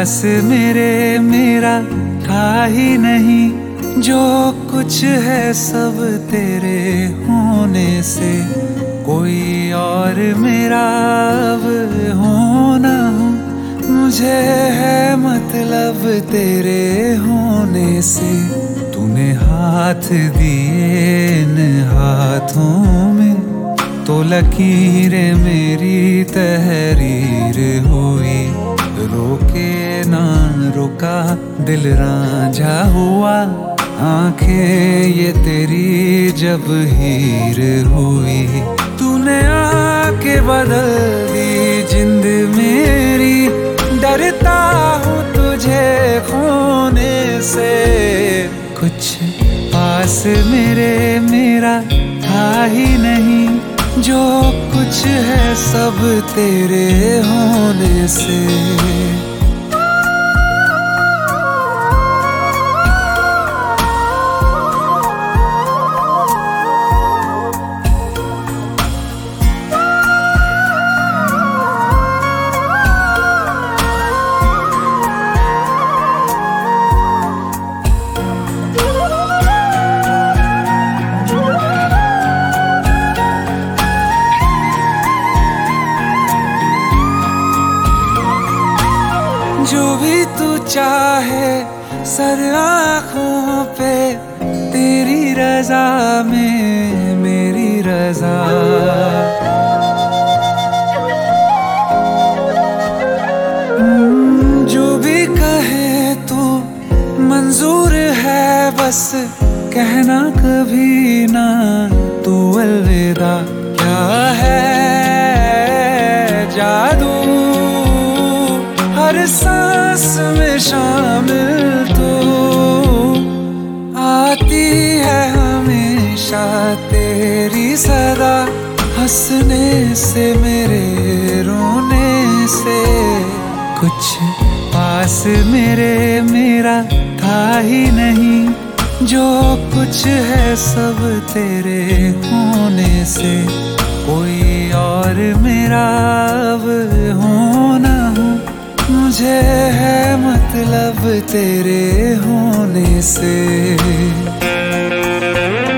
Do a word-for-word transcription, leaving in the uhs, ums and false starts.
पास मेरे मेरा था ही नहीं, जो कुछ है सब तेरे होने से। कोई और मेरा अब हो ना हो, मुझे है मतलब तेरे होने से। तूने हाथ दिए इन हाथों में, तो लकीरें मेरी तहरीर हुई। रोके ना रुका दिल रांझा हुआ, आंखें ये तेरी जब हीर हुई। तूने आके बदल दी जिंद मेरी, डरता हूँ तुझे खोने से। कुछ पास मेरे मेरा था ही नहीं, जो कुछ है सब तेरे होने से। जो भी तू चाहे सर आँखों पे, तेरी रजा में मेरी रजा। जो भी कहे तू मंजूर है, बस कहना कभी ना तू अलविदा। क्या है जादू हर सांस में शामिल, तू आती है हमेशा तेरी सदा। हंसने से मेरे रोने से, कुछ पास मेरे मेरा था ही नहीं, जो कुछ है सब तेरे होने से। कोई और मेरा अब हो ना हो, मुझे है मतलब तेरे होने से।